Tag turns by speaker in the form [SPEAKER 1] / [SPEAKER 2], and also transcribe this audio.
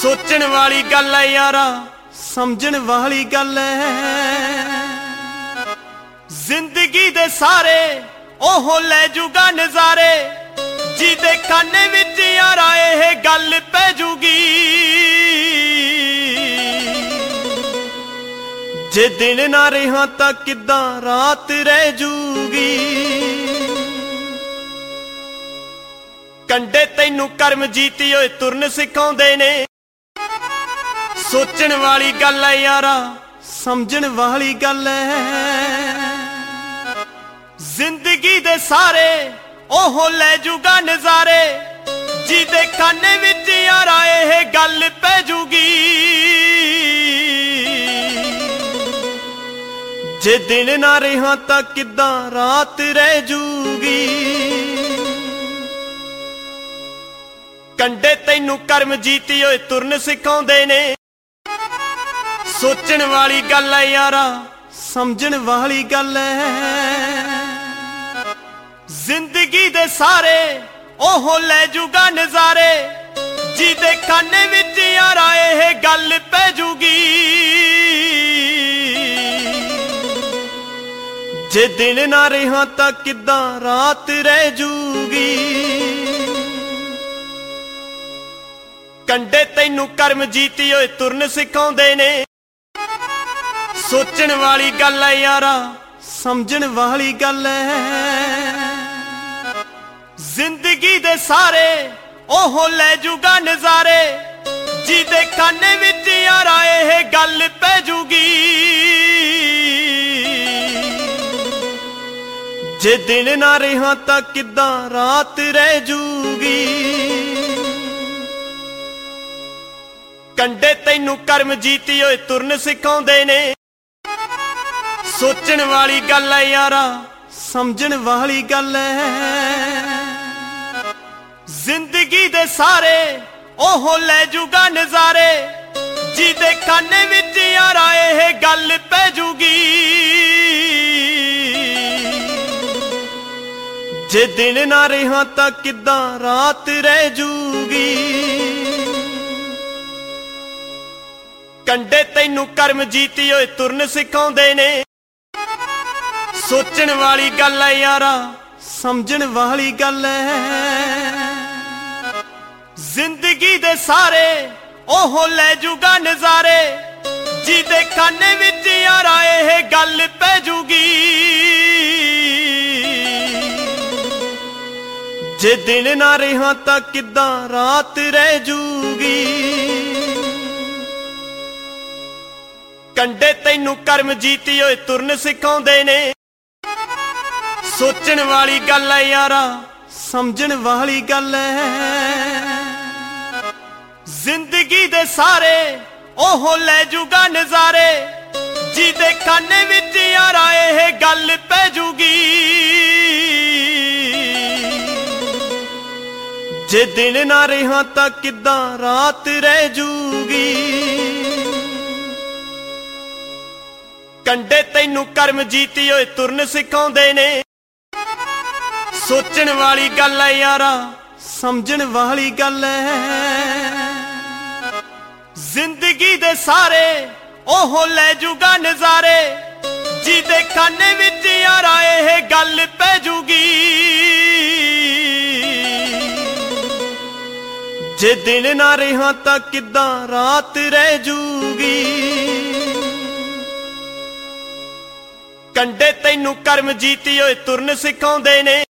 [SPEAKER 1] सोचण वाली गल है यारा, समझण वाली गल है। जिंदगी दे सारे ओहो ले जूगा नजारे, जिदे खाने विच यारा यह गल पै जूगी। जे दिन ना रहा तां किदां रात रह जूगी। कंडे तैनू कर्म जीती होए तुरन सिखाउंदे ने। सोचण वाली गल है यारा, समझण वाली गल है। जिंदगी दे सारे ओहो ले जूगा नजारे, जिदे खाने विच यारा यह गल पै जूगी। जे दिन ना रहा तां किदां रात रह जूगी। कंडे तैनू कर्म जीती होए तुरन सिखाउंदे ने। सोचण वाली गल है यारा, समझण वाली गल है। जिंदगी दे सारे ओहो ले जूगा नजारे, जिदे खाने विच यारा यह गल पै जूगी। जे दिन ना रहा तां किदां रात रह जूगी। कंडे तैनू कर्म जीती होए तुरन सिखाउंदे ने। सोचण वाली गल है यारा, समझण वाली गल है। जिंदगी दे सारे ओहो ले जूगा नजारे, जिदे खाने विच यारा यह गल पै जूगी। जे दिन ना रहा तां किदां रात रह जूगी। कंडे तैनू कर्म जीती होए तुरन सिखाउंदे ने। सोचण वाली गल है यारा, समझण वाली गल है। जिंदगी दे सारे ओहो ले जूगा नजारे, जिदे खाने विच यारा यह गल पै जूगी। जे दिन ना रहा तां किदां रात रह जूगी। कंडे तैनू कर्म जीती होए तुरन सिखाउंदे ने। सोचण वाली गल है यारा, समझण वाली गल है। जिंदगी दे सारे ओहो ले जूगा नजारे, जिदे खाने विच यारा यह गल पै जूगी। जे दिन ना रहा तां किदां रात रह जूगी। कंडे तैनू कर्म जीती होए तुरन सिखाउंदे ने। सोचण वाली गल है यारा, समझण वाली गल है। जिंदगी दे सारे ओहो ले जूगा नजारे, जिदे खाने विच यारा यह गल पै जूगी। जे दिन ना रहा तां किदां रात रह जूगी। कंडे तैनू कर्म जीती होए तुरन सिखाउंदे ने। सोचण वाली गल है यारा, समझण वाली गल है। जिंदगी दे सारे ओहो ले जूगा नजारे, जिदे खाने विच यारा यह गल पै जूगी। जे दिन ना रहा तां किदां रात रह जूगी। कंडे तैनू कर्म जीती होए तुरन सिखाउंदे ने।